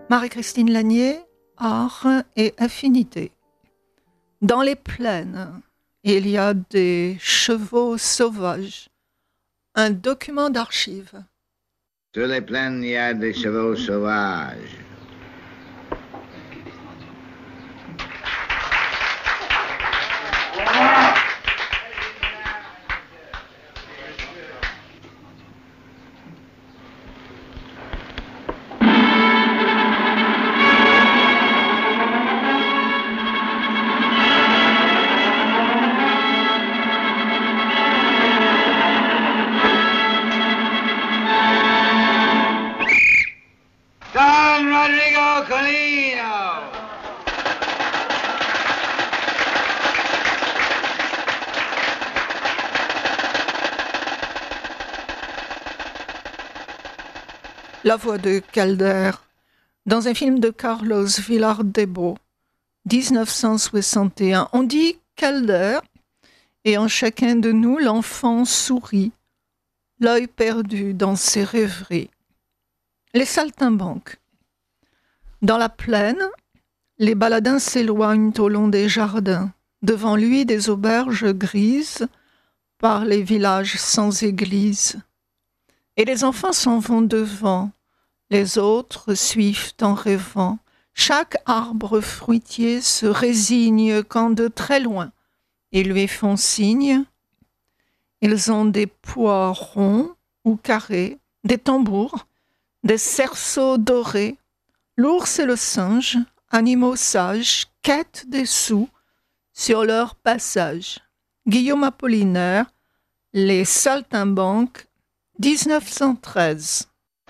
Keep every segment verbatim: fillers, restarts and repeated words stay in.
Marie-Christine Lanier, Art et affinité. Dans les plaines, il y a des chevaux sauvages. Un document d'archives. Sur les plaines, il y a des chevaux sauvages. La voix de Calder, dans un film de Carlos Villar-Debo, dix-neuf cent soixante et un. On dit Calder, et en chacun de nous, l'enfant sourit, l'œil perdu dans ses rêveries. Les saltimbanques. Dans la plaine, les baladins s'éloignent au long des jardins. Devant lui, des auberges grises par les villages sans église. Et les enfants s'en vont devant, les autres suivent en rêvant. Chaque arbre fruitier se résigne quand de très loin ils lui font signe. Ils ont des pois ronds ou carrés, des tambours, des cerceaux dorés. L'ours et le singe, animaux sages, quêtent des sous sur leur passage. Guillaume Apollinaire, Les Saltimbanques, dix-neuf cent treize.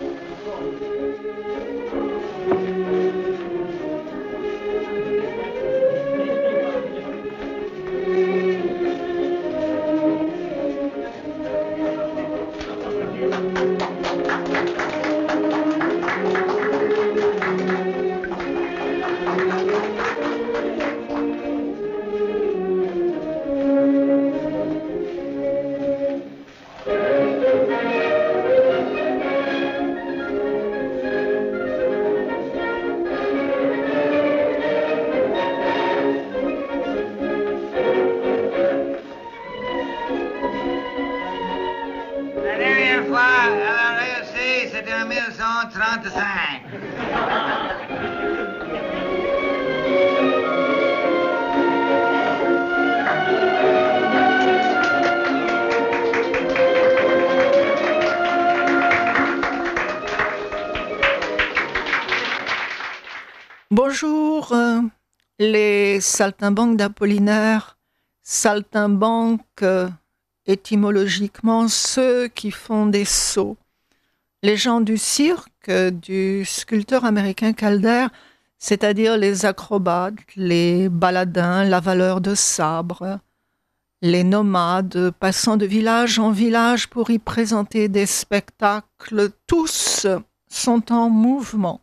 Bonjour, euh, les saltimbanques d'Apollinaire. Saltimbanques, euh, étymologiquement, ceux qui font des sauts. Les gens du cirque, du sculpteur américain Calder, c'est-à-dire les acrobates, les baladins, lavaleurs de sabres, les nomades passant de village en village pour y présenter des spectacles, tous sont en mouvement.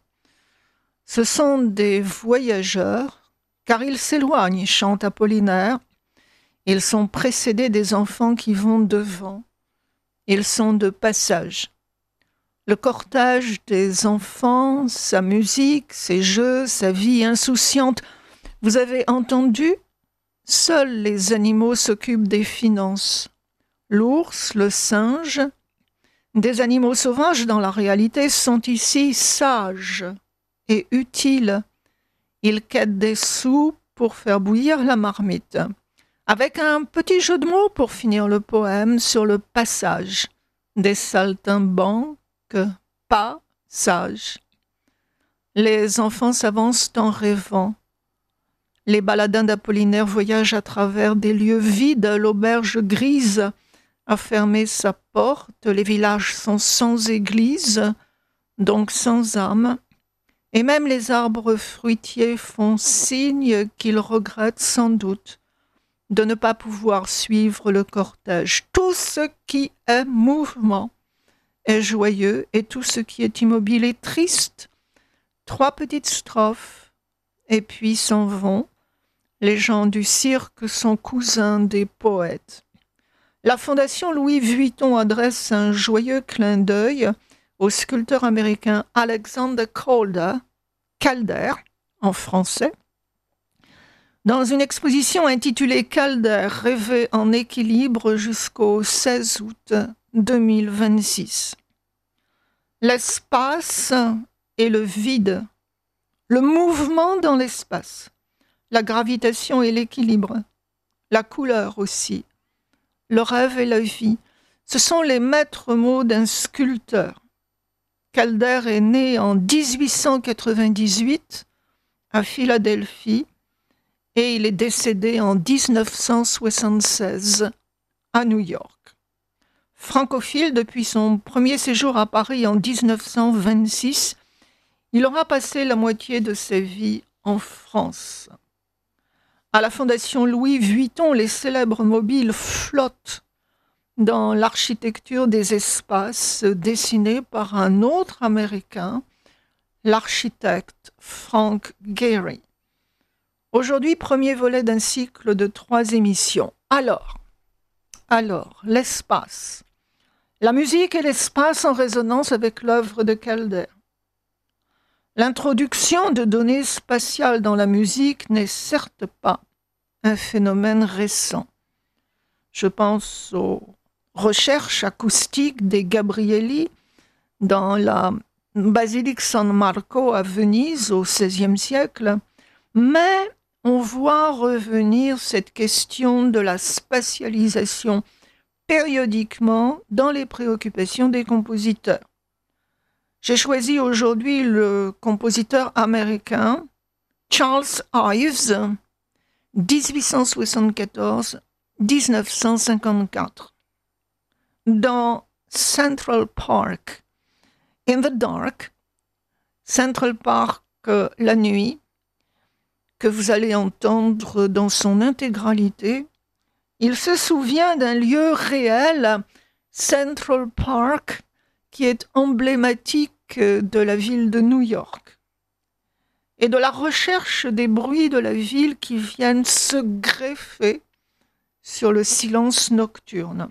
Ce sont des voyageurs, car ils s'éloignent, chante Apollinaire. Ils sont précédés des enfants qui vont devant. Ils sont de passage. Le cortège des enfants, sa musique, ses jeux, sa vie insouciante. Vous avez entendu ? Seuls les animaux s'occupent des finances. L'ours, le singe, des animaux sauvages dans la réalité sont ici sages et utiles. Ils quêtent des sous pour faire bouillir la marmite. Avec un petit jeu de mots pour finir le poème sur le passage des saltimbanques. Pas sage. Les enfants s'avancent en rêvant. Les baladins d'Apollinaire voyagent à travers des lieux vides. L'auberge grise a fermé sa porte. Les villages sont sans église, donc sans âme. Et même les arbres fruitiers font signe qu'ils regrettent sans doute de ne pas pouvoir suivre le cortège. Tout ce qui est mouvement est joyeux et tout ce qui est immobile est triste. Trois petites strophes, et puis s'en vont. Les gens du cirque sont cousins des poètes. La Fondation Louis Vuitton adresse un joyeux clin d'œil au sculpteur américain Alexander Calder, Calder, en français, dans une exposition intitulée Calder, rêver en équilibre jusqu'au seize août deux mille vingt-six. L'espace et le vide, le mouvement dans l'espace, la gravitation et l'équilibre, la couleur aussi, le rêve et la vie, ce sont les maîtres mots d'un sculpteur. Calder est né en dix-huit cent quatre-vingt-dix-huit à Philadelphie et il est décédé en dix-neuf cent soixante-seize à New York. Francophile depuis son premier séjour à Paris en dix-neuf cent vingt-six, il aura passé la moitié de sa vie en France. À la Fondation Louis Vuitton, les célèbres mobiles flottent dans l'architecture des espaces dessinée par un autre Américain, l'architecte Frank Gehry. Aujourd'hui, premier volet d'un cycle de trois émissions. Alors, alors, l'espace. La musique et l'espace en résonance avec l'œuvre de Calder. L'introduction de données spatiales dans la musique n'est certes pas un phénomène récent. Je pense aux recherches acoustiques des Gabrieli dans la basilique San Marco à Venise au seizième siècle, mais on voit revenir cette question de la spatialisation périodiquement dans les préoccupations des compositeurs. J'ai choisi aujourd'hui le compositeur américain Charles Ives, dix-huit cent soixante-quatorze à dix-neuf cent cinquante-quatre. Dans Central Park, In the Dark, Central Park euh, la nuit, que vous allez entendre dans son intégralité, il se souvient d'un lieu réel, Central Park, qui est emblématique de la ville de New York, et de la recherche des bruits de la ville qui viennent se greffer sur le silence nocturne,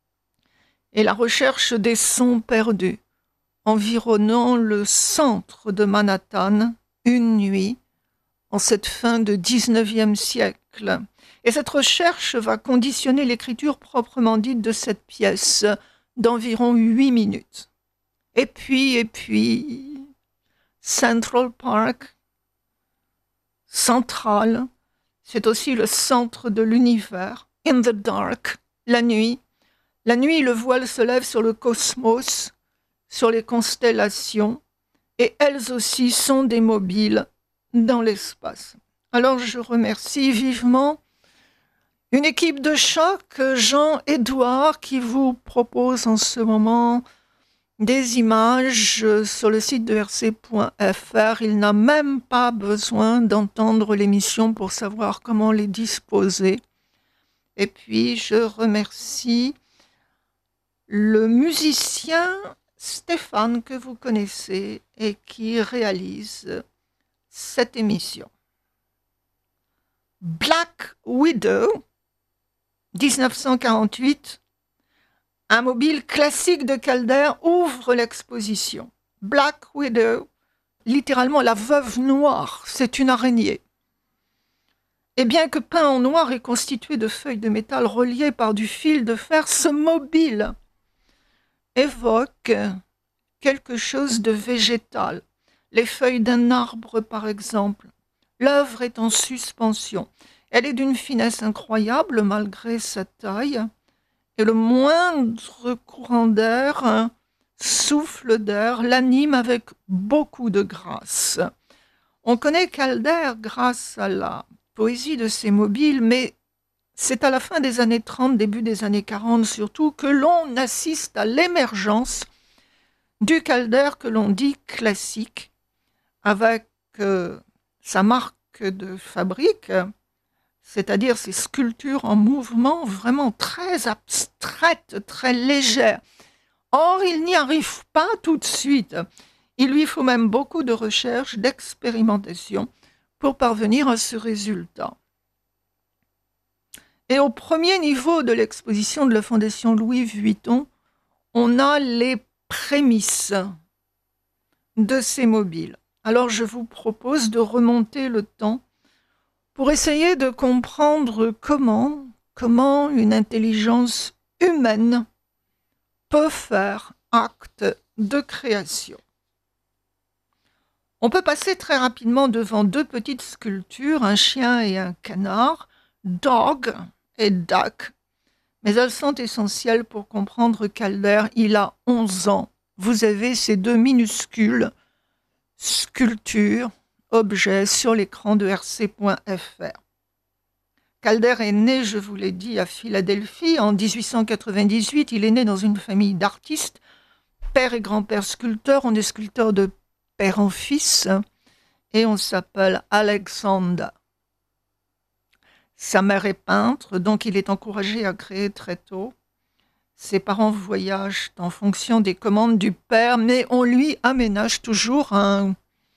et la recherche des sons perdus environnant le centre de Manhattan une nuit en cette fin de dix-neuvième siècle. Et cette recherche va conditionner l'écriture proprement dite de cette pièce d'environ huit minutes. Et puis, et puis, Central Park, central, c'est aussi le centre de l'univers. In the dark, la nuit. La nuit, le voile se lève sur le cosmos, sur les constellations, et elles aussi sont des mobiles dans l'espace. Alors je remercie vivement une équipe de choc, Jean-Édouard, qui vous propose en ce moment des images sur le site de r c point f r. Il n'a même pas besoin d'entendre l'émission pour savoir comment les disposer. Et puis je remercie le musicien Stéphane, que vous connaissez et qui réalise cette émission. Black Widow, dix-neuf cent quarante-huit, un mobile classique de Calder ouvre l'exposition. Black Widow, littéralement la veuve noire, c'est une araignée. Et bien que peint en noir et constitué de feuilles de métal reliées par du fil de fer, ce mobile évoque quelque chose de végétal. Les feuilles d'un arbre, par exemple. L'œuvre est en suspension. Elle est d'une finesse incroyable malgré sa taille. Et le moindre courant d'air, un souffle d'air, l'anime avec beaucoup de grâce. On connaît Calder grâce à la poésie de ses mobiles, mais c'est à la fin des années trente, début des années quarante surtout, que l'on assiste à l'émergence du Calder que l'on dit classique, avec euh, sa marque de fabrique, c'est-à-dire ces sculptures en mouvement vraiment très abstraites, très légères. Or, il n'y arrive pas tout de suite. Il lui faut même beaucoup de recherche, d'expérimentation pour parvenir à ce résultat. Et au premier niveau de l'exposition de la Fondation Louis Vuitton, on a les prémices de ces mobiles. Alors je vous propose de remonter le temps pour essayer de comprendre comment, comment une intelligence humaine peut faire acte de création. On peut passer très rapidement devant deux petites sculptures, un chien et un canard, dog et duck, mais elles sont essentielles pour comprendre qu'Alder, il a onze ans. Vous avez ces deux minuscules sculptures, objets sur l'écran de R C point F R. Calder est né, je vous l'ai dit, à Philadelphie en dix-huit cent quatre-vingt-dix-huit. Il est né dans une famille d'artistes, père et grand-père sculpteurs. On est sculpteur de père en fils et on s'appelle Alexander. Sa mère est peintre, donc il est encouragé à créer très tôt. Ses parents voyagent en fonction des commandes du père, mais on lui aménage toujours un,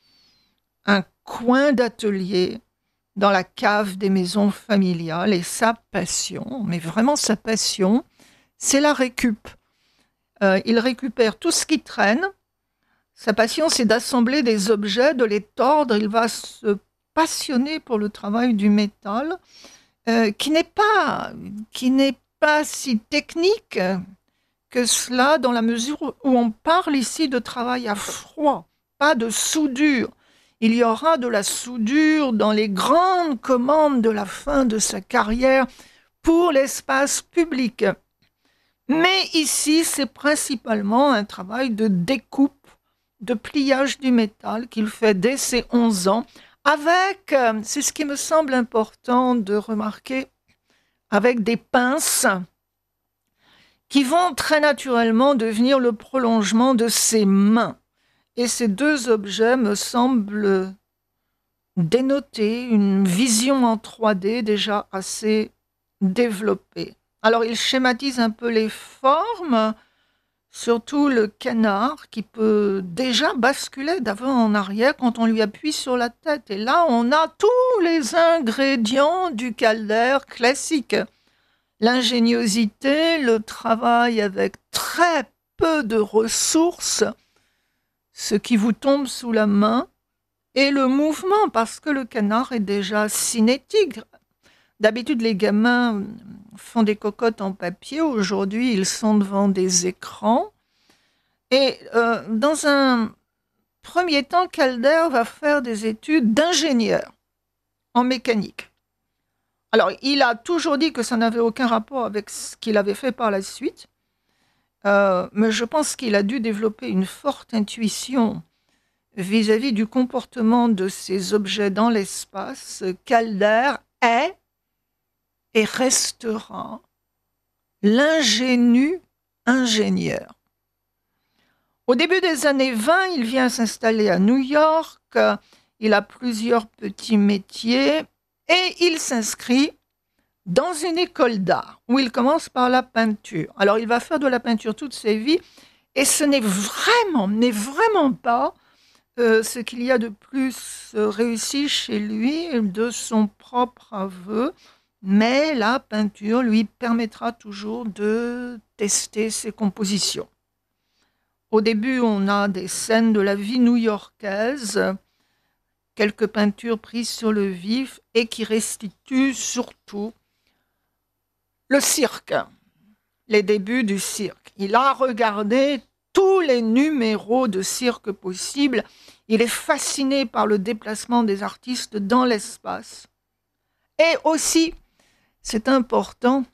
un coin d'atelier dans la cave des maisons familiales. Et sa passion, mais vraiment sa passion, c'est la récup. Euh, il récupère tout ce qui traîne. Sa passion, c'est d'assembler des objets, de les tordre. Il va se passionner pour le travail du métal, euh, qui n'est pas, qui n'est pas si technique que cela, dans la mesure où on parle ici de travail à froid, pas de soudure. Il y aura de la soudure dans les grandes commandes de la fin de sa carrière pour l'espace public. Mais ici, c'est principalement un travail de découpe, de pliage du métal qu'il fait dès ses onze ans, avec, c'est ce qui me semble important de remarquer, avec des pinces qui vont très naturellement devenir le prolongement de ses mains. Et ces deux objets me semblent dénoter une vision en trois D déjà assez développée. Alors, il schématise un peu les formes, surtout le canard qui peut déjà basculer d'avant en arrière quand on lui appuie sur la tête. Et là, on a tous les ingrédients du Calder classique. L'ingéniosité, le travail avec très peu de ressources, ce qui vous tombe sous la main, et le mouvement, parce que le canard est déjà cinétique. D'habitude, les gamins font des cocottes en papier. Aujourd'hui, ils sont devant des écrans. Et euh, dans un premier temps, Calder va faire des études d'ingénieur en mécanique. Alors, il a toujours dit que ça n'avait aucun rapport avec ce qu'il avait fait par la suite. Euh, mais je pense qu'il a dû développer une forte intuition vis-à-vis du comportement de ces objets dans l'espace. Calder est et restera l'ingénu ingénieur. Au début des années vingt, il vient s'installer à New York. Il a plusieurs petits métiers et il s'inscrit dans une école d'art où il commence par la peinture. Alors, il va faire de la peinture toute sa vie et ce n'est vraiment, n'est vraiment pas euh, ce qu'il y a de plus réussi chez lui, de son propre aveu, mais la peinture lui permettra toujours de tester ses compositions. Au début, on a des scènes de la vie new-yorkaise, quelques peintures prises sur le vif et qui restituent surtout le cirque, les débuts du cirque. Il a regardé tous les numéros de cirque possibles. Il est fasciné par le déplacement des artistes dans l'espace. Et aussi, c'est important,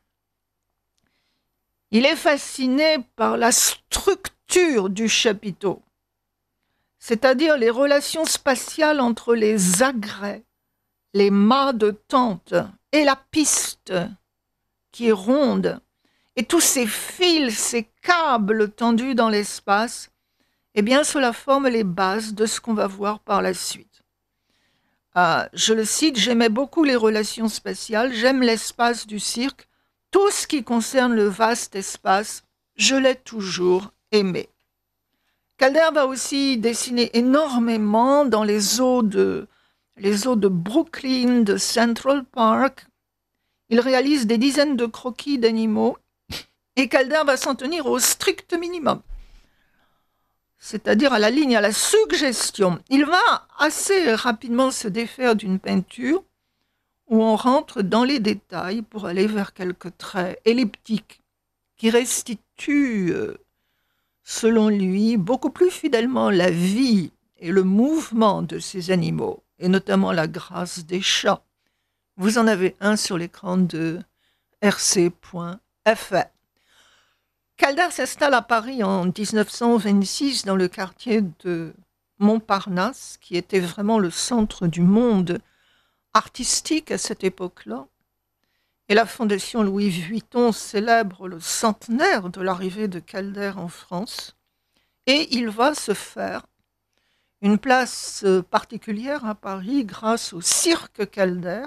il est fasciné par la structure du chapiteau, c'est-à-dire les relations spatiales entre les agrès, les mâts de tente et la piste qui est ronde, et tous ces fils, ces câbles tendus dans l'espace, eh bien, cela forme les bases de ce qu'on va voir par la suite. Euh, je le cite, j'aimais beaucoup les relations spatiales, j'aime l'espace du cirque, tout ce qui concerne le vaste espace, je l'ai toujours aimé. Calder va aussi dessiner énormément dans les eaux de, les eaux de Brooklyn, de Central Park. Il réalise des dizaines de croquis d'animaux et Calder va s'en tenir au strict minimum. c'est-à-dire à la ligne, à la suggestion. Il va assez rapidement se défaire d'une peinture où on rentre dans les détails pour aller vers quelques traits elliptiques qui restituent, selon lui, beaucoup plus fidèlement la vie et le mouvement de ces animaux, et notamment la grâce des chats. Vous en avez un sur l'écran de R C point F R. Calder s'installe à Paris en dix-neuf cent vingt-six dans le quartier de Montparnasse, qui était vraiment le centre du monde artistique à cette époque-là. Et la Fondation Louis Vuitton célèbre le centenaire de l'arrivée de Calder en France. Et il va se faire une place particulière à Paris grâce au Cirque Calder,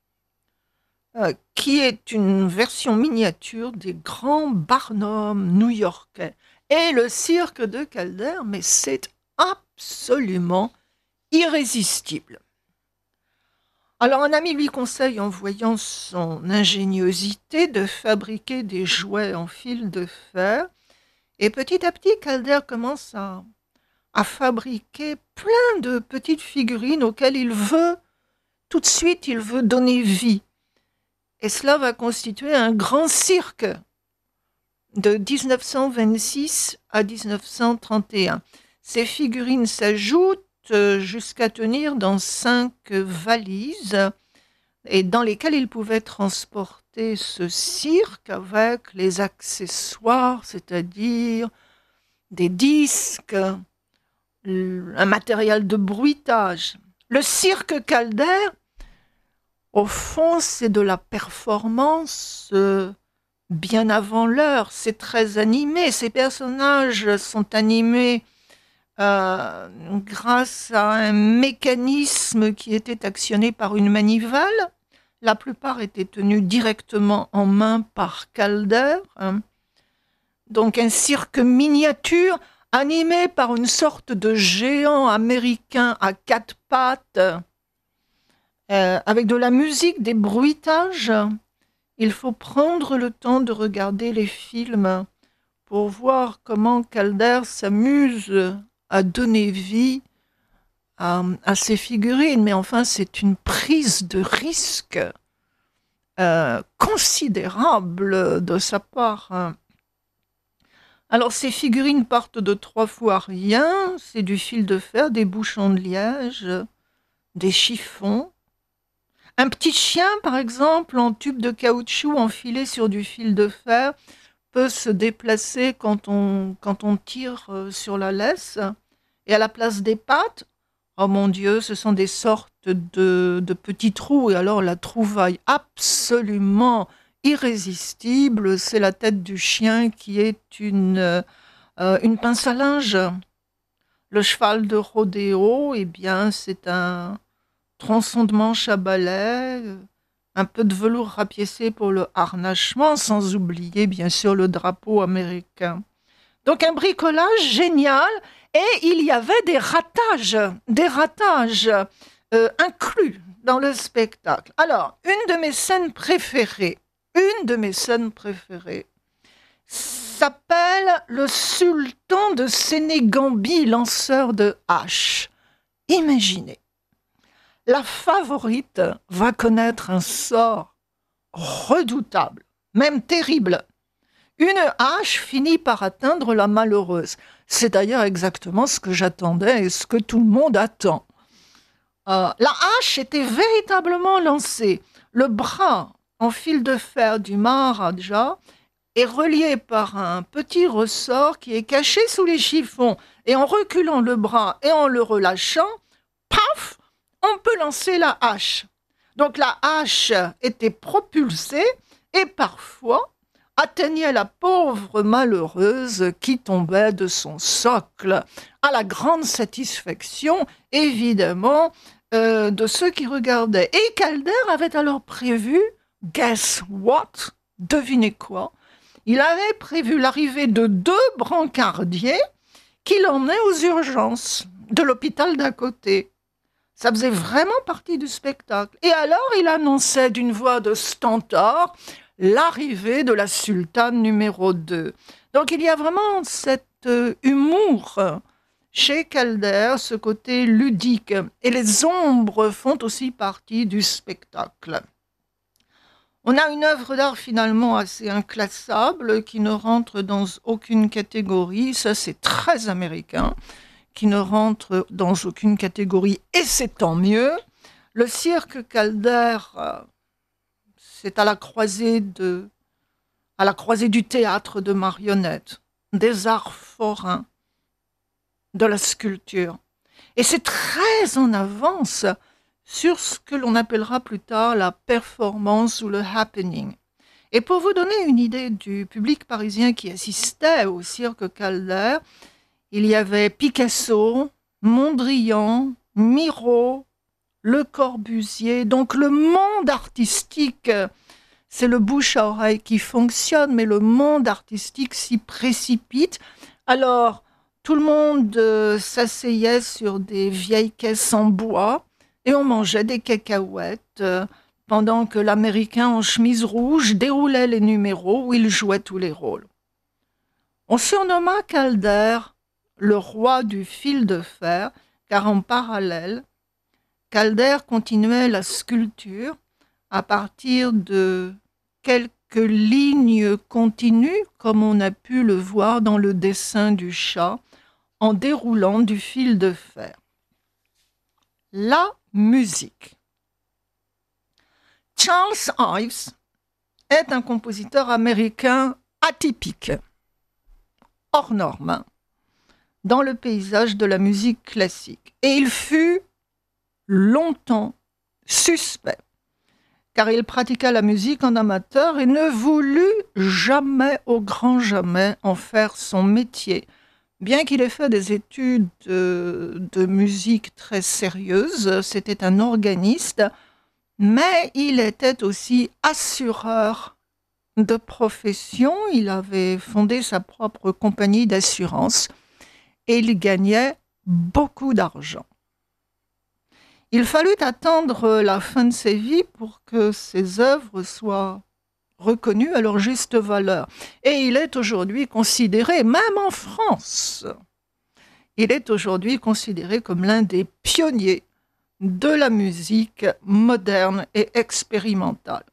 euh, qui est une version miniature des grands Barnum new-yorkais. Et le cirque de Calder, mais c'est absolument irrésistible. Alors un ami lui conseille, en voyant son ingéniosité, de fabriquer des jouets en fil de fer. Et petit à petit, Calder commence à, à fabriquer plein de petites figurines auxquelles il veut, tout de suite, il veut donner vie. Et cela va constituer un grand cirque de dix-neuf cent vingt-six à dix-neuf cent trente et un. Ces figurines s'ajoutent jusqu'à tenir dans cinq valises et dans lesquelles il pouvait transporter ce cirque avec les accessoires, c'est-à-dire des disques, un matériel de bruitage. Le cirque Calder, au fond, c'est de la performance euh, bien avant l'heure. C'est très animé. Ces personnages sont animés euh, grâce à un mécanisme qui était actionné par une manivelle. La plupart étaient tenus directement en main par Calder. Hein. Donc un cirque miniature animé par une sorte de géant américain à quatre pattes, euh, avec de la musique, des bruitages. Il faut prendre le temps de regarder les films pour voir comment Calder s'amuse à donner vie à, à ces figurines. Mais enfin, c'est une prise de risque euh, considérable de sa part. Alors, ces figurines partent de trois fois rien. C'est du fil de fer, des bouchons de liège, des chiffons. Un petit chien, par exemple, en tube de caoutchouc enfilé sur du fil de fer, peut se déplacer quand on, quand on tire sur la laisse. Et à la place des pattes, oh mon Dieu, ce sont des sortes de, de petits trous. Et alors, la trouvaille absolument irrésistible, c'est la tête du chien qui est une, euh, une pince à linge. Le cheval de rodéo, eh bien, c'est un tronçon de manche à balai, un peu de velours rapiécé pour le harnachement, sans oublier, bien sûr, le drapeau américain. Donc, un bricolage génial. Et il y avait des ratages, des ratages euh, inclus dans le spectacle. Alors, une de mes scènes préférées, une de mes scènes préférées s'appelle le sultan de Sénégambie, lanceur de haches. Imaginez, la favorite va connaître un sort redoutable, même terrible. Une hache finit par atteindre la malheureuse. C'est d'ailleurs exactement ce que j'attendais et ce que tout le monde attend. Euh, la hache était véritablement lancée. Le bras en fil de fer du Maharaja est relié par un petit ressort qui est caché sous les chiffons. Et en reculant le bras et en le relâchant, paf, on peut lancer la hache. Donc la hache était propulsée et parfois atteignait la pauvre malheureuse qui tombait de son socle, à la grande satisfaction, évidemment, euh, de ceux qui regardaient. Et Calder avait alors prévu, guess what? Devinez quoi? Il avait prévu l'arrivée de deux brancardiers qui l'emmenaient aux urgences de l'hôpital d'à côté. Ça faisait vraiment partie du spectacle. Et alors, il annonçait d'une voix de stentor l'arrivée de la sultane numéro deux. Donc il y a vraiment cet euh, humour Chez Calder, ce côté ludique et les ombres font aussi partie du spectacle. On a une œuvre d'art finalement assez inclassable qui ne rentre dans aucune catégorie, ça c'est très américain, qui ne rentre dans aucune catégorie et c'est tant mieux. Le cirque Calder, c'est à la croisée de, à la croisée du théâtre de marionnettes, des arts forains, de la sculpture. Et c'est très en avance sur ce que l'on appellera plus tard la performance ou le happening. Et pour vous donner une idée du public parisien qui assistait au cirque Calder, il y avait Picasso, Mondrian, Miro, Le Corbusier. Donc le monde artistique, c'est le bouche à oreille qui fonctionne, mais le monde artistique s'y précipite. Alors, tout le monde euh, s'asseyait sur des vieilles caisses en bois et on mangeait des cacahuètes euh, pendant que l'Américain en chemise rouge déroulait les numéros où il jouait tous les rôles. On surnomma Calder le roi du fil de fer, car en parallèle, Calder continuait la sculpture à partir de quelques lignes continues, comme on a pu le voir dans le dessin du chat, en déroulant du fil de fer. La musique. Charles Ives est un compositeur américain atypique, hors norme, dans le paysage de la musique classique. Et il fut longtemps suspect, car il pratiqua la musique en amateur et ne voulut jamais, au grand jamais, en faire son métier. Bien qu'il ait fait des études de, de musique très sérieuses, c'était un organiste, mais il était aussi assureur de profession. Il avait fondé sa propre compagnie d'assurance et il gagnait beaucoup d'argent. Il fallut attendre la fin de ses vies pour que ses œuvres soient reconnues à leur juste valeur. Et il est aujourd'hui considéré, même en France, il est aujourd'hui considéré comme l'un des pionniers de la musique moderne et expérimentale.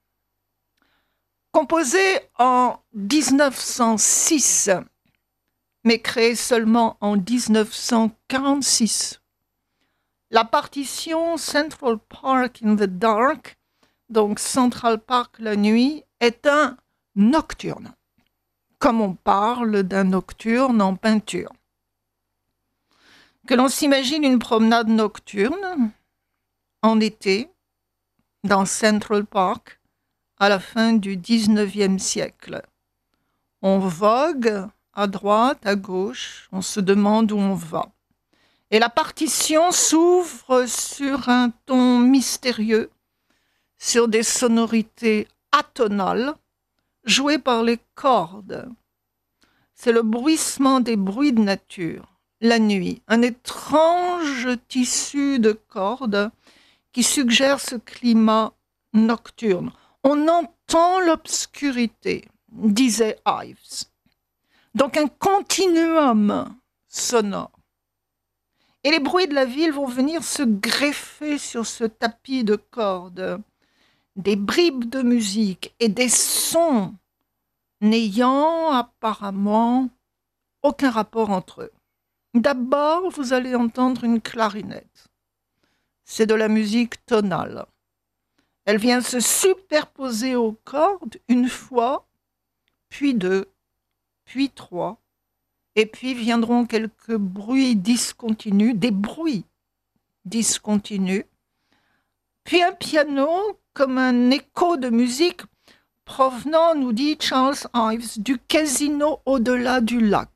Composé en dix-neuf cent six, mais créé seulement en dix-neuf cent quarante-six, la partition Central Park in the Dark, donc Central Park la nuit, est un nocturne, comme on parle d'un nocturne en peinture. Que l'on s'imagine une promenade nocturne en été dans Central Park à la fin du dix-neuvième siècle. On vogue à droite, à gauche, on se demande où on va. Et la partition s'ouvre sur un ton mystérieux, sur des sonorités atonales jouées par les cordes. C'est le bruissement des bruits de nature. La nuit, un étrange tissu de cordes qui suggère ce climat nocturne. On entend l'obscurité, disait Ives. Donc un continuum sonore. Et les bruits de la ville vont venir se greffer sur ce tapis de cordes. Des bribes de musique et des sons n'ayant apparemment aucun rapport entre eux. D'abord, vous allez entendre une clarinette. C'est de la musique tonale. Elle vient se superposer aux cordes une fois, puis deux, puis trois, et puis viendront quelques bruits discontinus, des bruits discontinus, puis un piano comme un écho de musique provenant, nous dit Charles Ives, du casino au-delà du lac.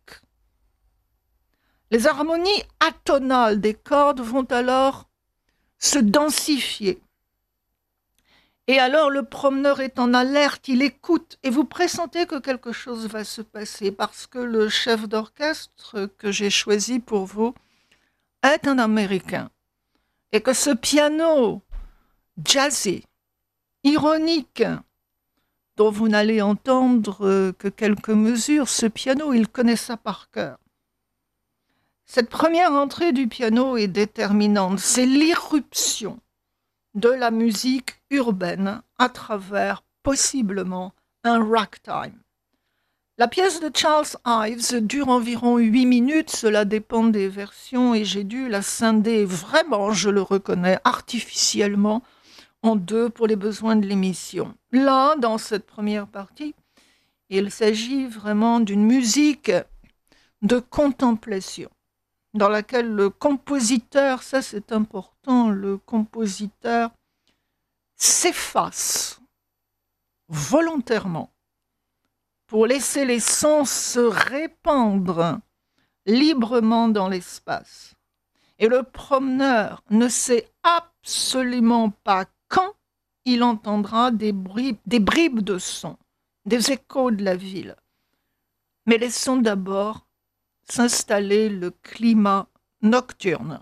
Les harmonies atonales des cordes vont alors se densifier. Et alors le promeneur est en alerte, il écoute, et vous pressentez que quelque chose va se passer, parce que le chef d'orchestre que j'ai choisi pour vous est un Américain. Et que ce piano jazzy, ironique, dont vous n'allez entendre que quelques mesures, ce piano, il connaît ça par cœur. Cette première entrée du piano est déterminante. C'est l'irruption de la musique urbaine à travers, possiblement, un ragtime. La pièce de Charles Ives dure environ huit minutes, cela dépend des versions, et j'ai dû la scinder vraiment, je le reconnais, artificiellement, en deux pour les besoins de l'émission. Là, dans cette première partie, il s'agit vraiment d'une musique de contemplation, dans laquelle le compositeur, ça c'est important, le compositeur s'efface volontairement pour laisser les sons se répandre librement dans l'espace. Et le promeneur ne sait absolument pas quand il entendra des bribes, des bribes de sons, des échos de la ville. Mais laissons d'abord s'installer le climat nocturne.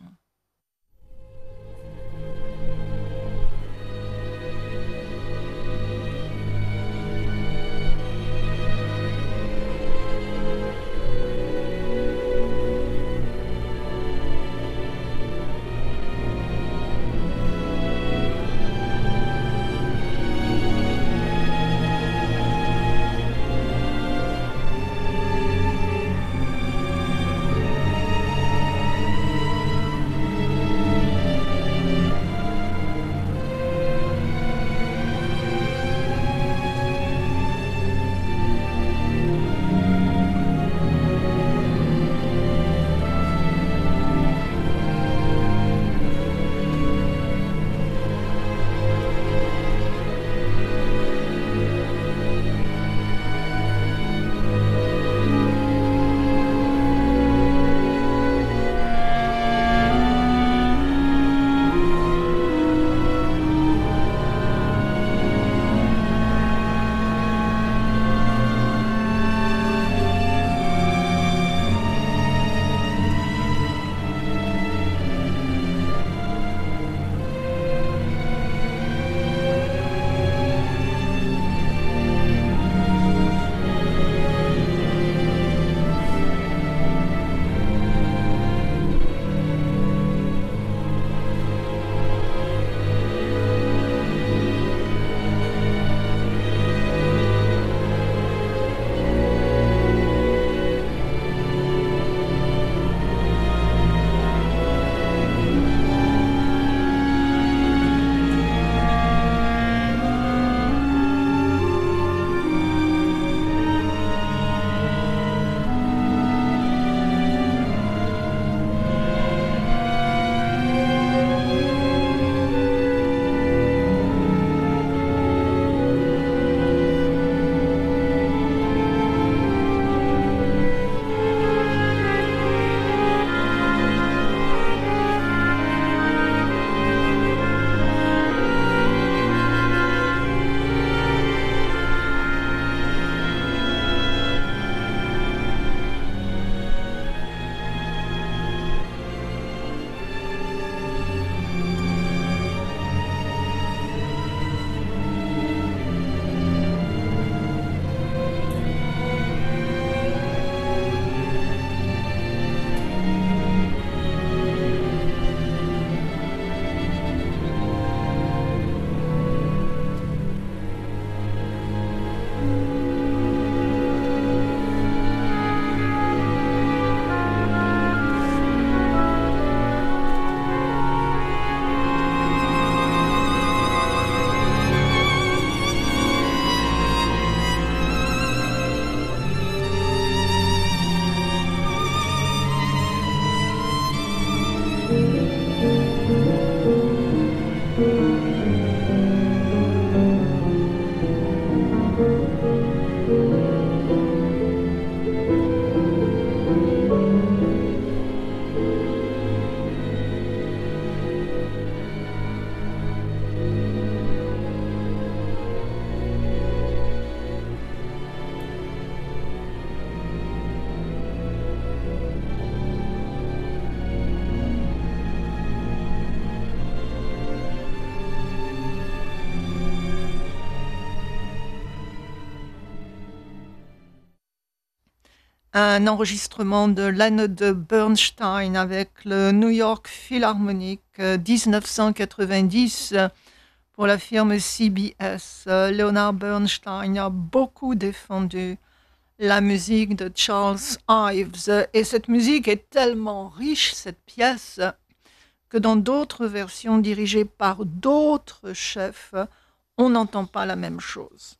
un enregistrement de Leonard Bernstein avec le New York Philharmonic euh, dix-neuf cent quatre-vingt-dix euh, pour la firme C B S. Euh, Leonard Bernstein a beaucoup défendu la musique de Charles Ives et cette musique est tellement riche, cette pièce, que dans d'autres versions dirigées par d'autres chefs, on n'entend pas la même chose.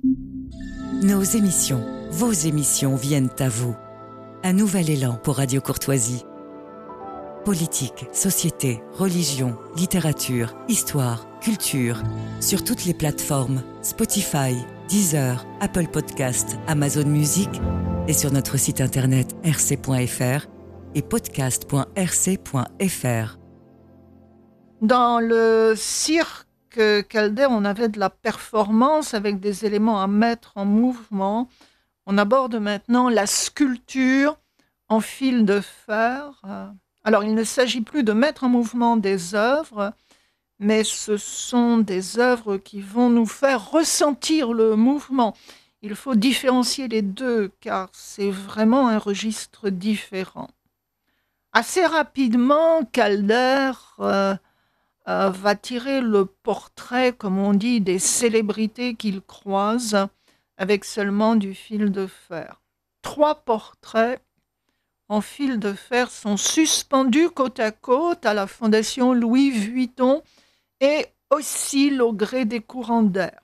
Nos émissions, vos émissions viennent à vous. Un nouvel élan pour Radio Courtoisie. Politique, société, religion, littérature, histoire, culture. Sur toutes les plateformes, Spotify, Deezer, Apple Podcast, Amazon Music et sur notre site internet r c point f r et podcast point r c point f r. Dans le cirque Calder, on avait de la performance avec des éléments à mettre en mouvement. On aborde maintenant la sculpture en fil de fer. Alors, il ne s'agit plus de mettre en mouvement des œuvres, mais ce sont des œuvres qui vont nous faire ressentir le mouvement. Il faut différencier les deux, car c'est vraiment un registre différent. Assez rapidement, Calder euh, euh, va tirer le portrait, comme on dit, des célébrités qu'il croise avec seulement du fil de fer. Trois portraits en fil de fer sont suspendus côte à côte à la Fondation Louis Vuitton et oscillent au gré des courants d'air.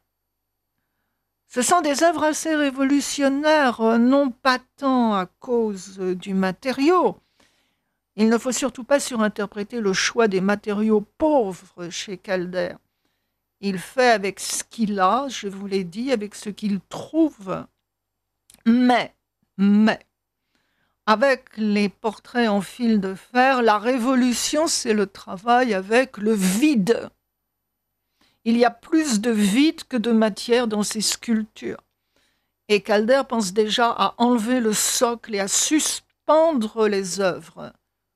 Ce sont des œuvres assez révolutionnaires, non pas tant à cause du matériau. Il ne faut surtout pas surinterpréter le choix des matériaux pauvres chez Calder. Il fait avec ce qu'il a, je vous l'ai dit, avec ce qu'il trouve. Mais, mais, avec les portraits en fil de fer, la révolution, c'est le travail avec le vide. Il y a plus de vide que de matière dans ces sculptures. Et Calder pense déjà à enlever le socle et à suspendre les œuvres.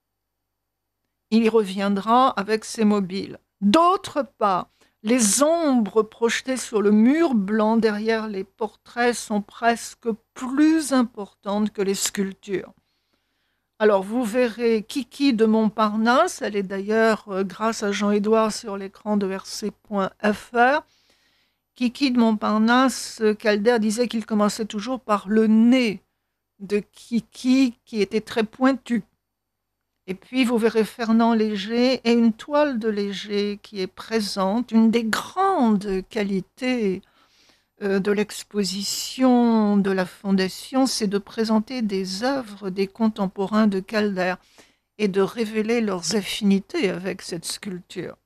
Il y reviendra avec ses mobiles. D'autre part, les ombres projetées sur le mur blanc derrière les portraits sont presque plus importantes que les sculptures. Alors, vous verrez Kiki de Montparnasse, elle est d'ailleurs, euh, grâce à Jean-Édouard, sur l'écran de r c point f r. Kiki de Montparnasse, Calder disait qu'il commençait toujours par le nez de Kiki, qui était très pointu. Et puis, vous verrez Fernand Léger et une toile de Léger qui est présente, une des grandes qualités de l'exposition de la Fondation, c'est de présenter des œuvres des contemporains de Calder et de révéler leurs affinités avec cette sculpture.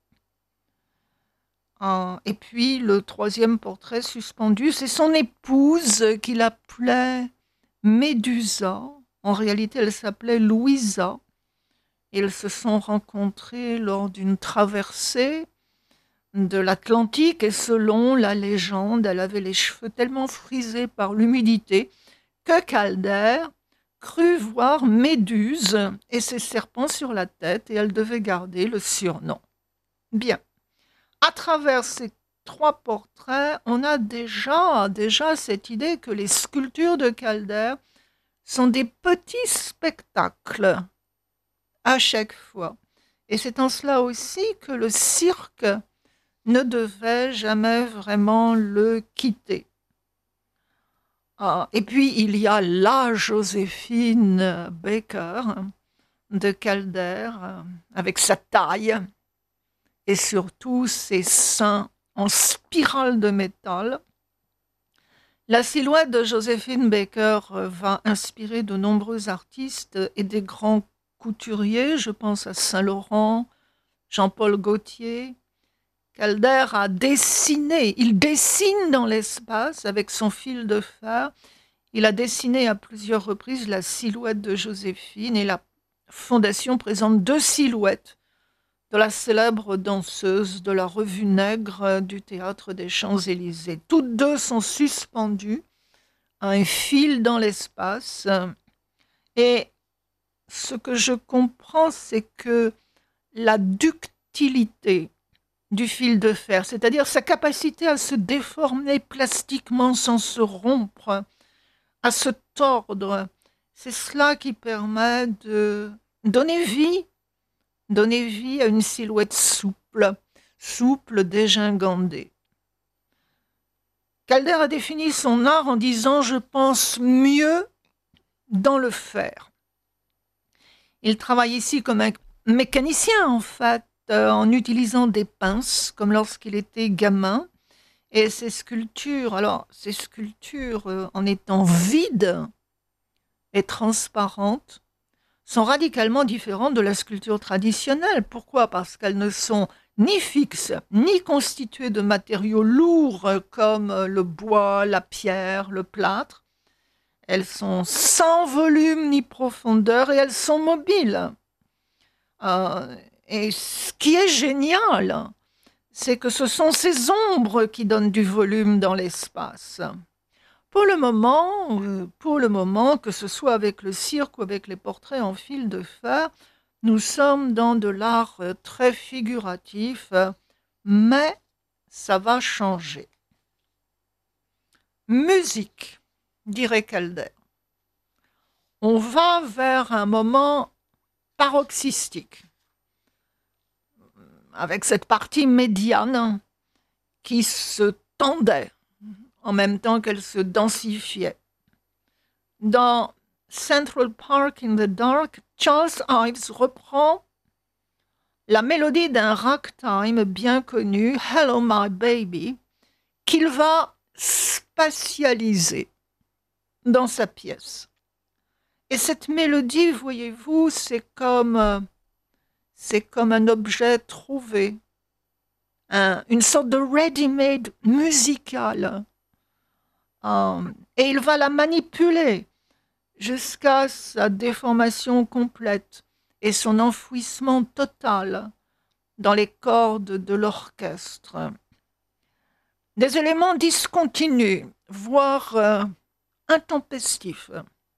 Et puis, le troisième portrait suspendu, c'est son épouse qu'il appelait Médusa. En réalité, elle s'appelait Louisa. Ils se sont rencontrés lors d'une traversée de l'Atlantique et selon la légende, elle avait les cheveux tellement frisés par l'humidité que Calder crut voir Méduse et ses serpents sur la tête et elle devait garder le surnom. Bien, à travers ces trois portraits, on a déjà, déjà cette idée que les sculptures de Calder sont des petits spectacles à chaque fois. Et c'est en cela aussi que le cirque ne devait jamais vraiment le quitter. Ah, et puis, il y a la Joséphine Baker de Calder, avec sa taille et surtout ses seins en spirale de métal. La silhouette de Joséphine Baker va inspirer de nombreux artistes et des grands couturiers. Je pense à Saint-Laurent, Jean-Paul Gaultier. Calder a dessiné, il dessine dans l'espace avec son fil de fer. Il a dessiné à plusieurs reprises la silhouette de Joséphine et la Fondation présente deux silhouettes de la célèbre danseuse de la Revue Nègre du Théâtre des Champs-Élysées. Toutes deux sont suspendues à un fil dans l'espace. Et ce que je comprends, c'est que la ductilité du fil de fer, c'est-à-dire sa capacité à se déformer plastiquement sans se rompre, à se tordre, c'est cela qui permet de donner vie, donner vie à une silhouette souple, souple dégingandée. Calder a défini son art en disant « je pense mieux dans le faire ». Il travaille ici comme un mécanicien, en fait, euh, en utilisant des pinces, comme lorsqu'il était gamin. Et ces sculptures, alors, ces sculptures, euh, en étant vides et transparentes, sont radicalement différentes de la sculpture traditionnelle. Pourquoi ? Parce qu'elles ne sont ni fixes, ni constituées de matériaux lourds comme le bois, la pierre, le plâtre. Elles sont sans volume ni profondeur et elles sont mobiles. Euh, et ce qui est génial, c'est que ce sont ces ombres qui donnent du volume dans l'espace. Pour le moment, euh, pour le moment, que ce soit avec le cirque ou avec les portraits en fil de fer, nous sommes dans de l'art euh, très figuratif, euh, mais ça va changer. Musique, dirait Calder. On va vers un moment paroxystique, avec cette partie médiane qui se tendait en même temps qu'elle se densifiait. Dans Central Park in the Dark, Charles Ives reprend la mélodie d'un ragtime bien connu, Hello My Baby, qu'il va spatialiser dans sa pièce. Et cette mélodie, voyez-vous, c'est comme, c'est comme un objet trouvé, un, une sorte de ready-made musical. Um, et il va la manipuler jusqu'à sa déformation complète et son enfouissement total dans les cordes de l'orchestre. Des éléments discontinus, voire euh, intempestifs,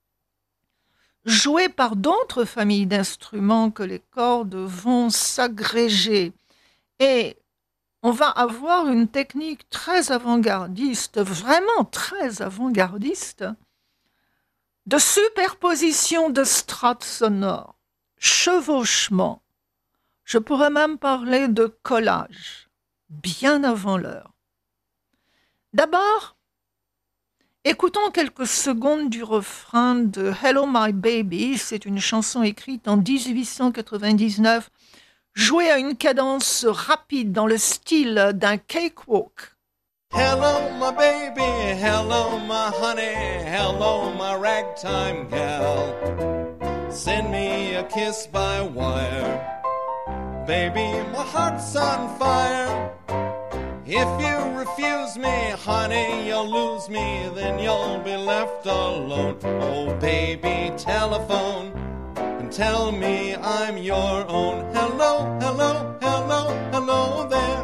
joués par d'autres familles d'instruments que les cordes vont s'agréger. Et on va avoir une technique très avant-gardiste, vraiment très avant-gardiste, de superposition de strates sonores, chevauchement. Je pourrais même parler de collage, bien avant l'heure. D'abord, écoutons quelques secondes du refrain de Hello My Baby. C'est une chanson écrite en dix-huit cent quatre-vingt-dix-neuf, jouée à une cadence rapide dans le style d'un cakewalk. Hello, my baby, hello, my honey, hello, my ragtime gal. Send me a kiss by wire. Baby, my heart's on fire. If you refuse me, honey, you'll lose me, then you'll be left alone. Oh, baby, telephone and tell me I'm your own. Hello, hello, hello, hello there.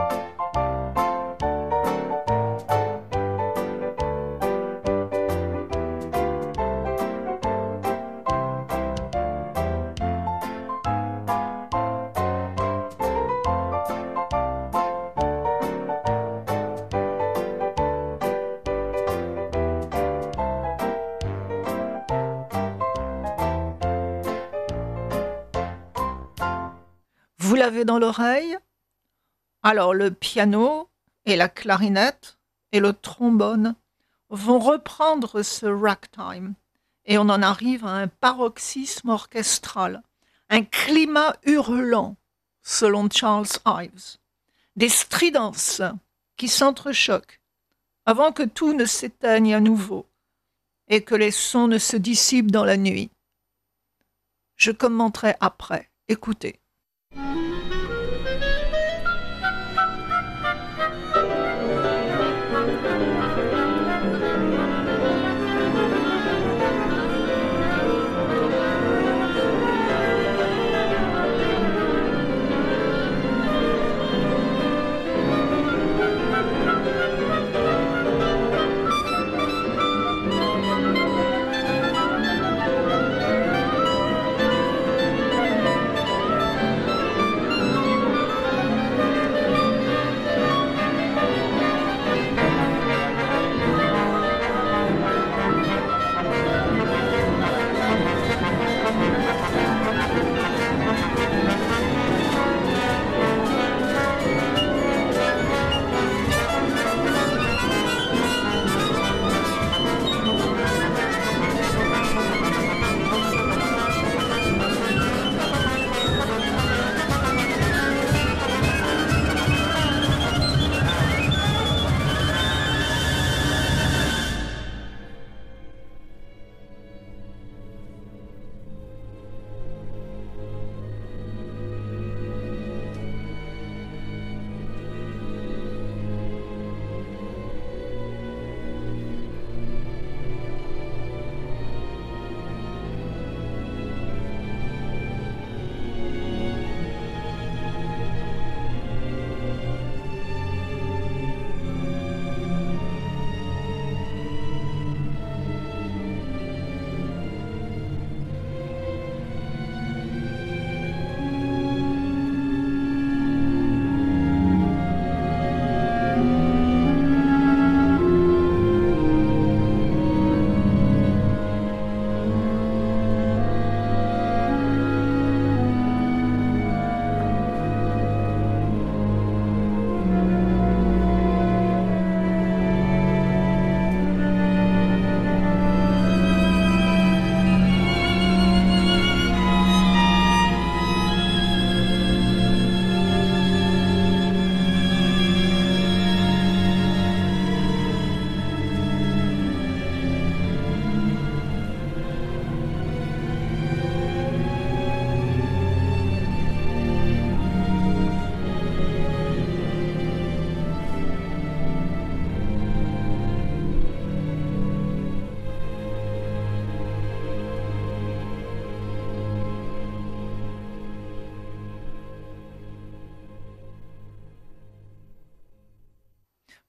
Vous l'avez dans l'oreille? Alors le piano et la clarinette et le trombone vont reprendre ce ragtime et on en arrive à un paroxysme orchestral, un climat hurlant selon Charles Ives, des stridences qui s'entrechoquent avant que tout ne s'éteigne à nouveau et que les sons ne se dissipent dans la nuit. Je commenterai après. Écoutez.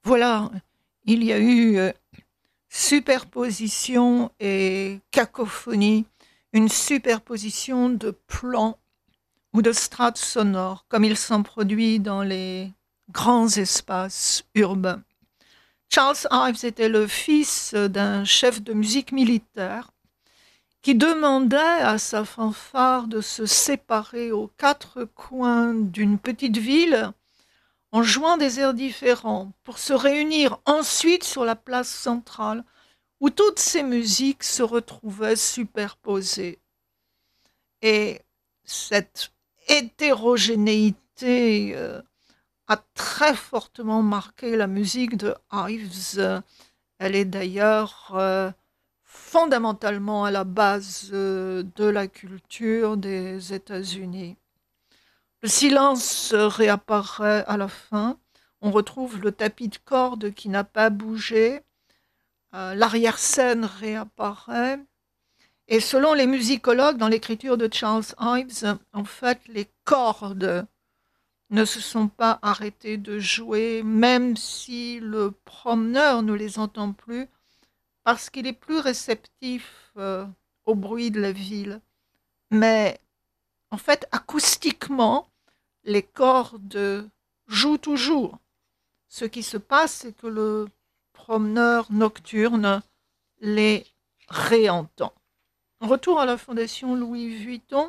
Voilà, il y a eu euh, superposition et cacophonie, une superposition de plans ou de strates sonores, comme il s'en produit dans les grands espaces urbains. Charles Ives était le fils d'un chef de musique militaire qui demandait à sa fanfare de se séparer aux quatre coins d'une petite ville en jouant des airs différents pour se réunir ensuite sur la place centrale où toutes ces musiques se retrouvaient superposées. Et cette hétérogénéité euh, a très fortement marqué la musique de Ives. Elle est d'ailleurs euh, fondamentalement à la base euh, de la culture des États-Unis. Le silence réapparaît à la fin. On retrouve le tapis de cordes qui n'a pas bougé. Euh, l'arrière-scène réapparaît. Et selon les musicologues, dans l'écriture de Charles Ives, en fait, les cordes ne se sont pas arrêtées de jouer, même si le promeneur ne les entend plus, parce qu'il est plus réceptif euh, au bruit de la ville. Mais en fait, acoustiquement, les cordes jouent toujours. Ce qui se passe, c'est que le promeneur nocturne les réentend. Retour à la Fondation Louis Vuitton.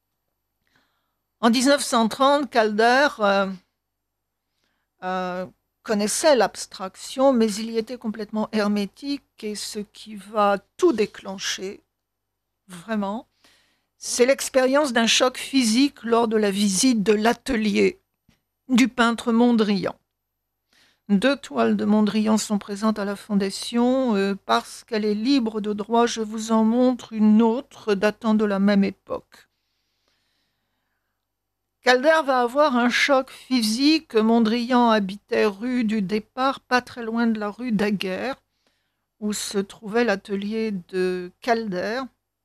En dix-neuf cent trente, Calder euh, euh, connaissait l'abstraction, mais il y était complètement hermétique, et ce qui va tout déclencher, vraiment, c'est l'expérience d'un choc physique lors de la visite de l'atelier du peintre Mondrian. Deux toiles de Mondrian sont présentes à la Fondation. Euh, parce qu'elle est libre de droit, je vous en montre une autre datant de la même époque. Calder va avoir un choc physique. Mondrian habitait rue du Départ, pas très loin de la rue Daguerre, où se trouvait l'atelier de Calder.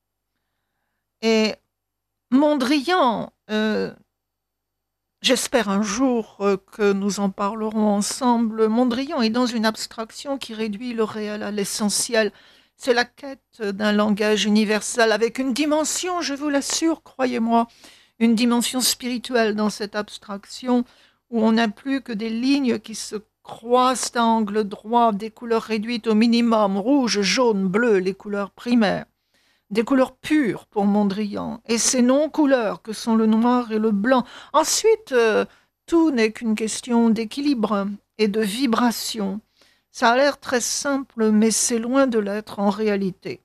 Et Mondrian, euh, j'espère un jour euh, que nous en parlerons ensemble, Mondrian est dans une abstraction qui réduit le réel à l'essentiel. C'est la quête d'un langage universel avec une dimension, je vous l'assure, croyez-moi, une dimension spirituelle dans cette abstraction où on n'a plus que des lignes qui se croisent à angle droit, des couleurs réduites au minimum, rouge, jaune, bleu, les couleurs primaires. Des couleurs pures pour Mondrian, et ces non-couleurs que sont le noir et le blanc. Ensuite, euh, tout n'est qu'une question d'équilibre et de vibration. Ça a l'air très simple, mais c'est loin de l'être en réalité.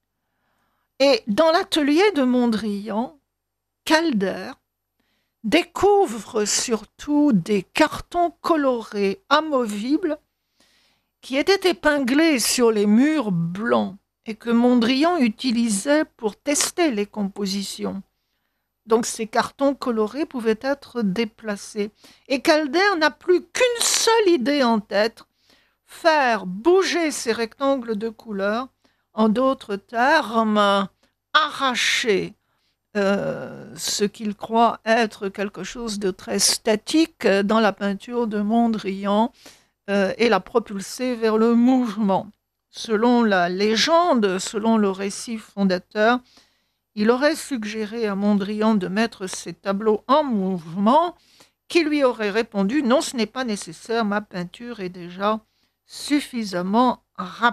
Et dans l'atelier de Mondrian, Calder découvre surtout des cartons colorés amovibles qui étaient épinglés sur les murs blancs et que Mondrian utilisait pour tester les compositions. Donc ces cartons colorés pouvaient être déplacés. Et Calder n'a plus qu'une seule idée en tête, faire bouger ces rectangles de couleurs, en d'autres termes, arracher euh, ce qu'il croit être quelque chose de très statique dans la peinture de Mondrian euh, et la propulser vers le mouvement. Selon la légende, selon le récit fondateur, il aurait suggéré à Mondrian de mettre ses tableaux en mouvement, qui lui aurait répondu « Non, ce n'est pas nécessaire, ma peinture est déjà suffisamment rapide ».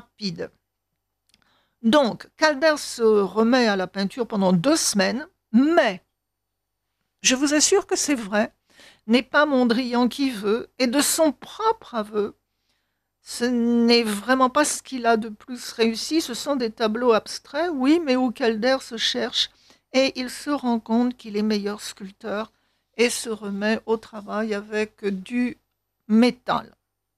Donc, Calder se remet à la peinture pendant deux semaines, mais, je vous assure que c'est vrai, n'est pas Mondrian qui veut, et de son propre aveu, ce n'est vraiment pas ce qu'il a de plus réussi. Ce sont des tableaux abstraits, oui, mais où Calder se cherche et il se rend compte qu'il est meilleur sculpteur et se remet au travail avec du métal.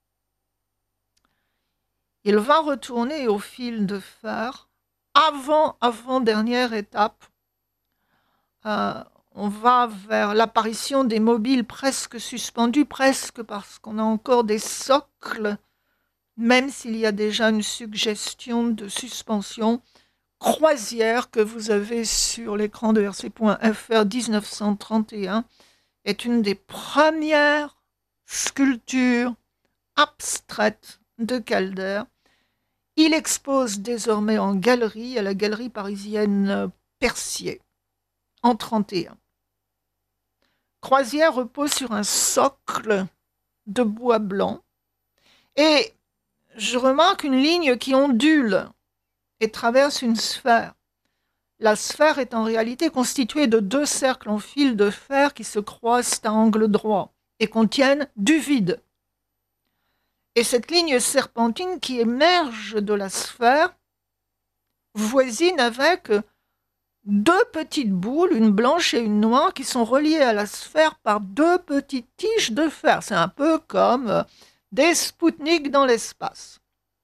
Il va retourner au fil de fer. Avant, avant dernière étape, euh, on va vers l'apparition des mobiles presque suspendus, presque parce qu'on a encore des socles, même s'il y a déjà une suggestion de suspension. Croisière que vous avez sur l'écran de R C point F R dix-neuf cent trente et un est une des premières sculptures abstraite de Calder. Il expose désormais en galerie à la galerie parisienne Percier en trente et un. Croisière repose sur un socle de bois blanc et je remarque une ligne qui ondule et traverse une sphère. La sphère est en réalité constituée de deux cercles en fil de fer qui se croisent à angle droit et contiennent du vide. Et cette ligne serpentine qui émerge de la sphère voisine avec deux petites boules, une blanche et une noire, qui sont reliées à la sphère par deux petites tiges de fer. C'est un peu comme des Spoutniks dans l'espace.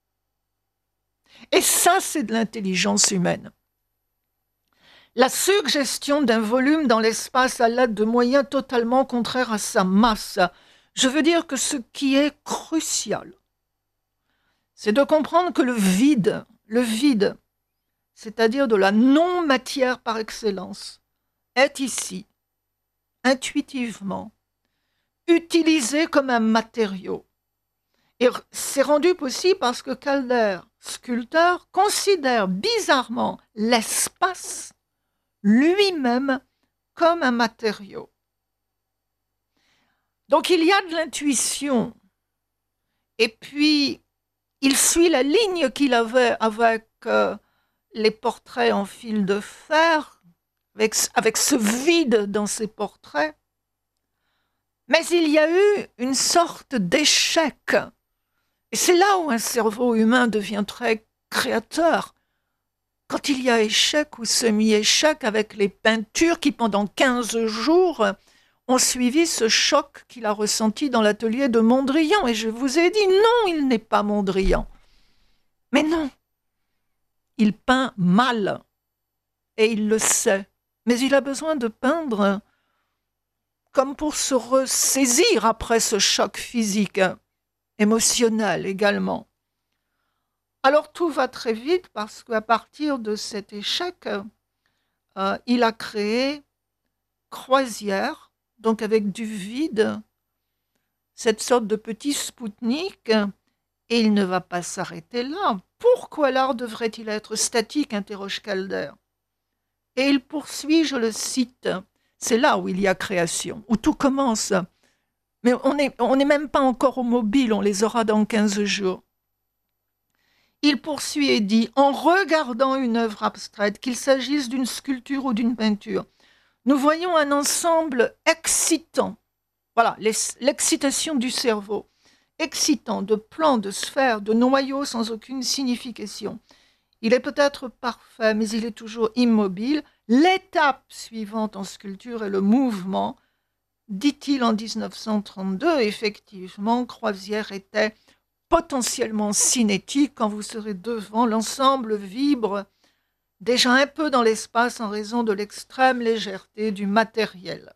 Et ça, c'est de l'intelligence humaine. La suggestion d'un volume dans l'espace à l'aide de moyens totalement contraires à sa masse. Je veux dire que ce qui est crucial, c'est de comprendre que le vide, le vide, c'est-à-dire de la non-matière par excellence, est ici, intuitivement, utilisé comme un matériau. Et c'est rendu possible parce que Calder, sculpteur, considère bizarrement l'espace lui-même comme un matériau. Donc il y a de l'intuition. Et puis, il suit la ligne qu'il avait avec euh, les portraits en fil de fer, avec, avec ce vide dans ses portraits. Mais il y a eu une sorte d'échec. Et c'est là où un cerveau humain devient très créateur. Quand il y a échec ou semi-échec avec les peintures qui, pendant quinze jours, ont suivi ce choc qu'il a ressenti dans l'atelier de Mondrian. Et je vous ai dit, non, il n'est pas Mondrian. Mais non, il peint mal. Et il le sait. Mais il a besoin de peindre comme pour se ressaisir après ce choc physique, émotionnel également. Alors tout va très vite parce qu'à partir de cet échec, euh, il a créé Croisière, donc avec du vide, cette sorte de petit Spoutnik, et il ne va pas s'arrêter là. Pourquoi l'art devrait-il être statique, interroge Calder. Et il poursuit, je le cite, c'est là où il y a création, où tout commence. Mais on n'est on n'est même pas encore au mobile, on les aura dans quinze jours. Il poursuit et dit, en regardant une œuvre abstraite, qu'il s'agisse d'une sculpture ou d'une peinture, nous voyons un ensemble excitant, voilà, l'excitation du cerveau, excitant de plans, de sphères, de noyaux sans aucune signification. Il est peut-être parfait, mais il est toujours immobile. L'étape suivante en sculpture est le mouvement. Dit-il en dix-neuf cent trente-deux, effectivement, Croisière était potentiellement cinétique. Quand vous serez devant, l'ensemble vibre déjà un peu dans l'espace en raison de l'extrême légèreté du matériel.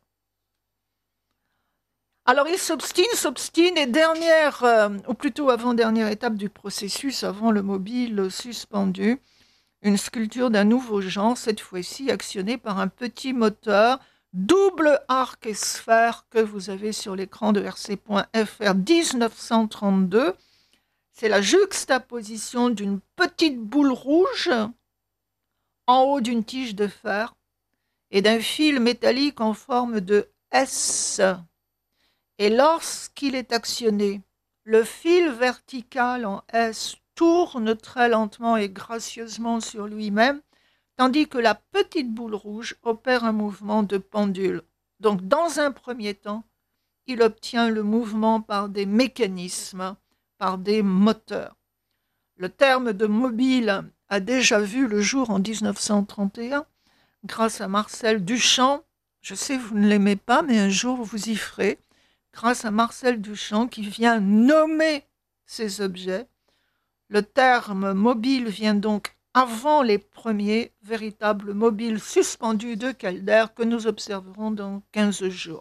Alors il s'obstine, s'obstine, et dernière, euh, ou plutôt avant-dernière étape du processus, avant le mobile suspendu, une sculpture d'un nouveau genre, cette fois-ci actionnée par un petit moteur, double arc et sphère que vous avez sur l'écran de R C point F R, dix-neuf cent trente-deux. C'est la juxtaposition d'une petite boule rouge en haut d'une tige de fer et d'un fil métallique en forme de S. Et lorsqu'il est actionné, le fil vertical en S tourne très lentement et gracieusement sur lui-même, tandis que la petite boule rouge opère un mouvement de pendule. Donc, dans un premier temps, il obtient le mouvement par des mécanismes, par des moteurs. Le terme de mobile a déjà vu le jour en dix-neuf cent trente et un, grâce à Marcel Duchamp. Je sais, vous ne l'aimez pas, mais un jour vous y ferez. Grâce à Marcel Duchamp qui vient nommer ces objets. Le terme mobile vient donc avant les premiers véritables mobiles suspendus de Calder que nous observerons dans quinze jours.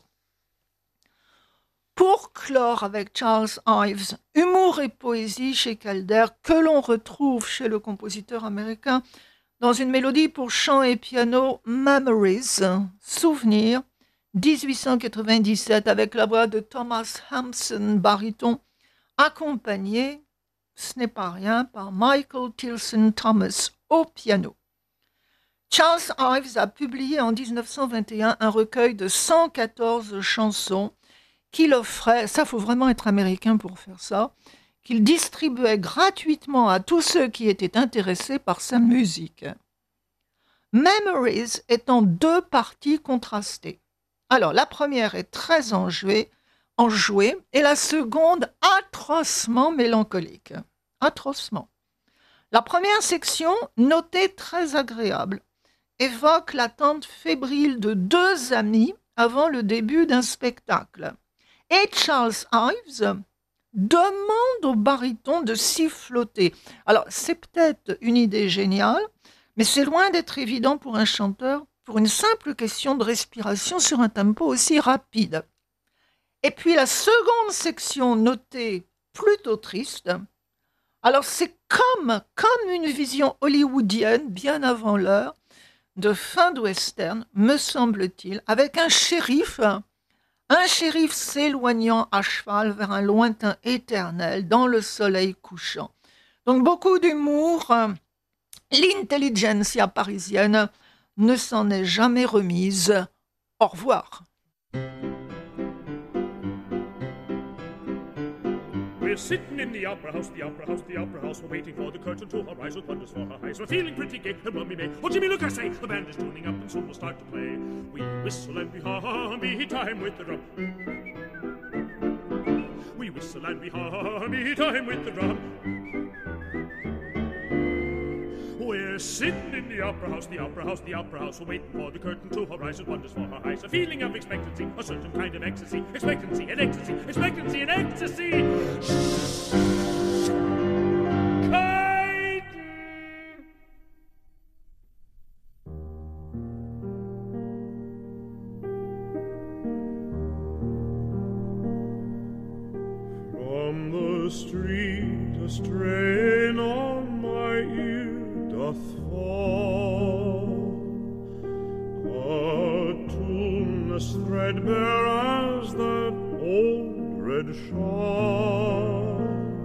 Pour clore avec Charles Ives, humour et poésie chez Calder que l'on retrouve chez le compositeur américain dans une mélodie pour chant et piano Memories, Souvenirs, dix-huit cent quatre-vingt-dix-sept, avec la voix de Thomas Hampson, baryton, accompagné, ce n'est pas rien, par Michael Tilson Thomas au piano. Charles Ives a publié en dix-neuf cent vingt et un un recueil de cent quatorze chansons qu'il offrait, ça faut vraiment être américain pour faire ça, qu'il distribuait gratuitement à tous ceux qui étaient intéressés par sa musique. Memories est en deux parties contrastées. Alors la première est très enjouée, enjouée et la seconde atrocement mélancolique. Atrocement. La première section, notée très agréable, évoque l'attente fébrile de deux amis avant le début d'un spectacle. Et Charles Ives demande au baryton de siffloter. Alors, c'est peut-être une idée géniale, mais c'est loin d'être évident pour un chanteur pour une simple question de respiration sur un tempo aussi rapide. Et puis la seconde section notée plutôt triste, alors c'est comme, comme une vision hollywoodienne bien avant l'heure, de fin de western, me semble-t-il, avec un shérif, un shérif s'éloignant à cheval vers un lointain éternel dans le soleil couchant. Donc beaucoup d'humour, l'intelligentsia parisienne ne s'en est jamais remise. Au revoir. We're sitting in the opera house, the opera house, the opera house. We're waiting for the curtain to arise with wonders for her eyes. We're feeling pretty gay and rummy may. Oh, Jimmy, look, I say, the band is tuning up and soon we'll start to play. We whistle and we hum, beat time with the drum. We whistle and we hum, beat time with the drum. We're sitting in the opera house, the opera house, the opera house. We're waiting for the curtain to arise with wonders for her eyes. A feeling of expectancy, a certain kind of ecstasy. Expectancy and ecstasy, expectancy and ecstasy. Kite! From the street a strain on my ear doth fall, a tune as threadbare as that old red shawl.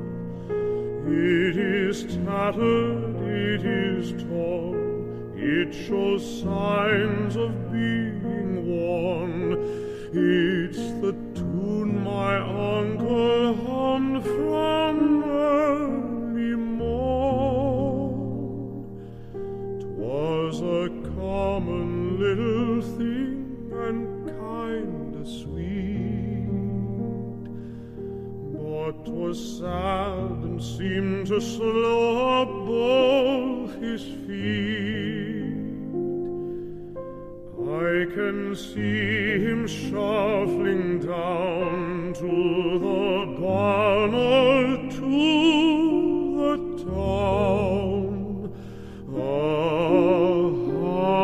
It is tattered, it is torn, it shows signs of being worn. It's the tune my uncle hummed from early morn. 'Twas a common little thing and kinda sweet, but 'twas sad and seemed to slow up both his feet. I can see him shuffling down to the barn or to the town. Ah,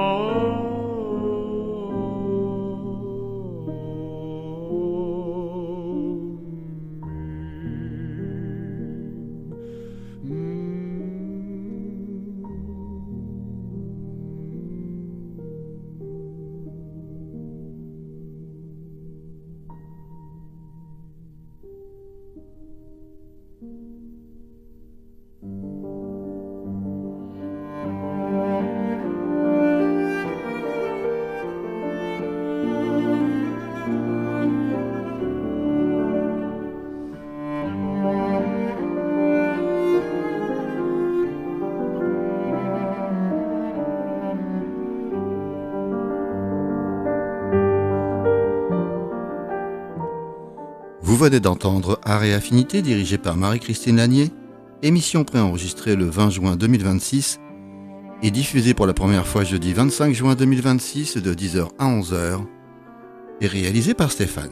Vous venez d'entendre Art et Affinité, dirigé par Marie-Christine Lanier, émission préenregistrée le vingt juin deux mille vingt-six et diffusée pour la première fois jeudi vingt-cinq juin deux mille vingt-six de dix heures à onze heures et réalisée par Stéphane.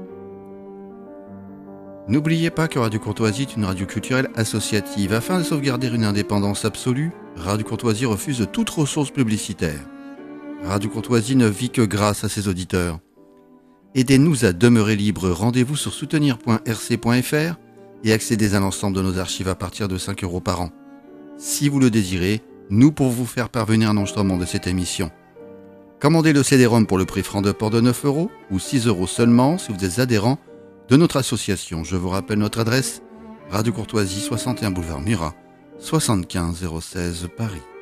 N'oubliez pas que Radio Courtoisie est une radio culturelle associative. Afin de sauvegarder une indépendance absolue, Radio Courtoisie refuse toute ressource publicitaire. Radio Courtoisie ne vit que grâce à ses auditeurs. Aidez-nous à demeurer libres. Rendez-vous sur soutenir point r c point f r et accédez à l'ensemble de nos archives à partir de cinq euros par an. Si vous le désirez, nous pourrons vous faire parvenir un enregistrement de cette émission. Commandez le C D-ROM pour le prix franc de port de neuf euros ou six euros seulement si vous êtes adhérent de notre association. Je vous rappelle notre adresse, Radio Courtoisie, soixante et un boulevard Murat, soixante-quinze zéro seize Paris.